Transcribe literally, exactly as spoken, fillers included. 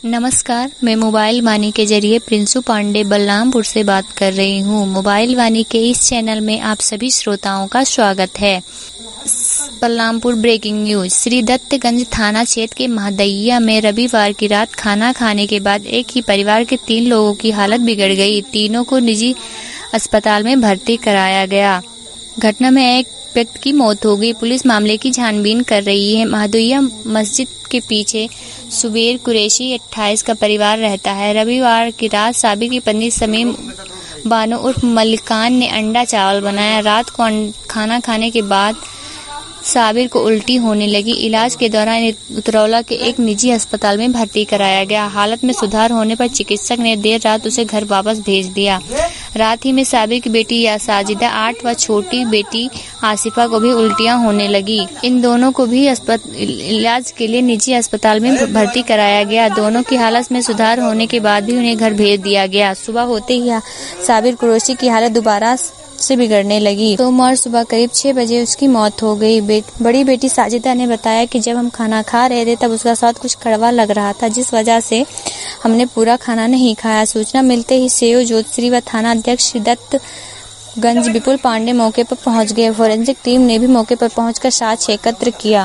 नमस्कार, मैं मोबाइल वाणी के जरिए प्रिंसू पांडे बलरामपुर से बात कर रही हूँ। मोबाइल वाणी के इस चैनल में आप सभी श्रोताओं का स्वागत है। Balrampur breaking news. श्री दत्तगंज थाना क्षेत्र के महदैया में रविवार की रात खाना खाने के बाद एक ही परिवार के तीन लोगों की हालत बिगड़ गई। तीनों को निजी अस्पताल में भर्ती कराया गया। घटना में एक व्यक्ति की मौत हो गई। पुलिस मामले की छानबीन कर रही है। महदैया मस्जिद के पीछे सुबेर कुरैशी अट्ठाईस का परिवार रहता है। रविवार की रात साबिर की पत्नी समीम बानो उर्फ मलिकान ने अंडा चावल बनाया। रात को खाना खाने के बाद साबिर को उल्टी होने लगी। इलाज के दौरान उतरौला के एक निजी अस्पताल में भर्ती कराया गया। हालत में सुधार होने पर चिकित्सक ने देर रात उसे घर वापस भेज दिया। रात ही में साबिर की बेटी या साजिदा आठ व छोटी बेटी आसिफा को भी उल्टियां होने लगी। इन दोनों को भी इलाज के लिए निजी अस्पताल में भर्ती कराया गया। दोनों की हालत में सुधार होने के बाद भी उन्हें घर भेज दिया गया। सुबह होते ही साबिर कुरैशी की हालत दोबारा से बिगड़ने लगी। सोमवार सुबह करीब छह बजे उसकी मौत हो गई। बे, बड़ी बेटी साजिदा ने बताया कि जब हम खाना खा रहे थे तब उसका स्वाद कुछ कड़वा लग रहा था, जिस वजह से हमने पूरा खाना नहीं खाया। सूचना मिलते ही सेओ ज्योतिश्री व थाना अध्यक्ष दत्तगंज विपुल पांडे मौके पर पहुंच गए। फोरेंसिक टीम ने भी मौके पर पहुंचकर साक्ष्य एकत्र किया।